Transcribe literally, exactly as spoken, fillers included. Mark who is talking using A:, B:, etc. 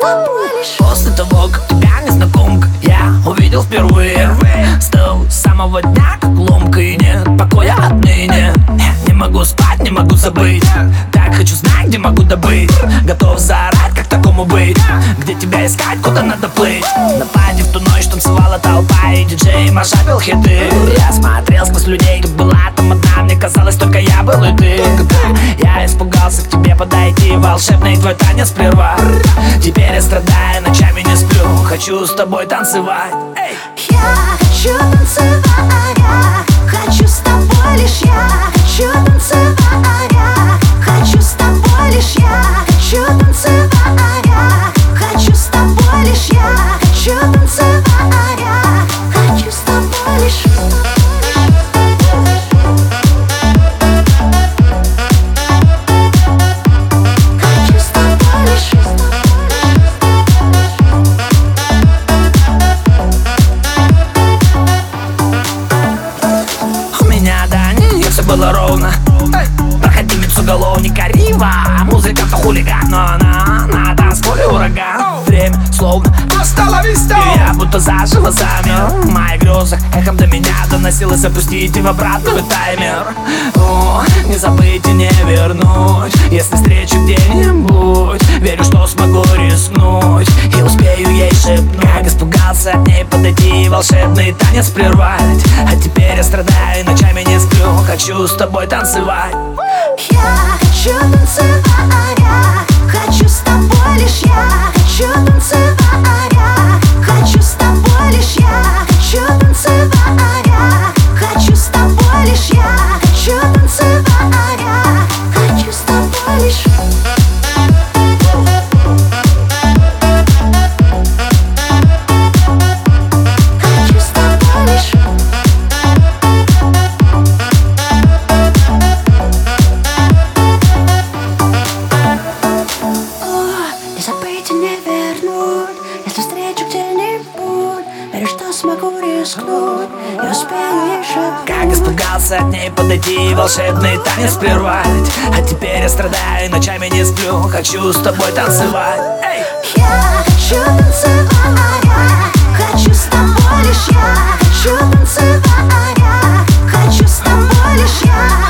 A: тобой лишь.
B: После того, как тебя, незнакомка, я увидел впервые, с того самого дня, как ломка, и нет покоя отныне. Не могу спать, не могу забыть, так хочу знать, где могу добыть. Готов заорать, как такому быть, где тебя искать, куда надо плыть. На паре в ту ночь танцевала толпа, и диджей машапил хиты. Я смотрел сквозь людей, ты была там одна, мне казалось, только я был и ты. Я испугался к тебе подойти, волшебный твой танец прервать. Теперь я страдаю, ночами не сплю, хочу с тобой танцевать. Эй!
A: Я хочу танцевать, хочу с тобой лишь. Я хочу танцевать, хочу с тобой лишь. Я хочу танцевать, хочу с тобой лишь. Я хочу танцевать, хочу с тобой лишь. Хочу с тобой лишь.
B: У меня до нее все было ровно. Проходимец уголовника Рива, музыка-то хулиган, но она на танцполе ураган. Время словно остановись, и я будто заживо замер. В моих грезах эхом до меня доносилось: запустите в обратный таймер. О, не забыть и не вернуть, если встречу где-нибудь. Верю, что смогу рискнуть и успею ей шепнуть. Как испугался от ней подойти, волшебный танец прервать. А теперь я страдаю, ночами не сплю, хочу с тобой танцевать.
A: Я хочу танцевать, хочу с тобой лишь. Я хочу танцевать, хочу с тобой лишь. Я хочу танцевать, хочу с тобой лишь. Я хочу танцевать, хочу с тобой лишь. Хочу с тобой лишь. Не забыть и не вернуть, если встречу где-нибудь. Верю, что смогу рискнуть и успею ей шепнуть.
B: Как испугался от ней подойти, волшебный танец прервать. А теперь я страдаю, ночами не сплю, хочу с тобой танцевать. Эй!
A: Я хочу танцевать, хочу с тобой лишь. Я хочу танцевать, хочу с тобой лишь. Я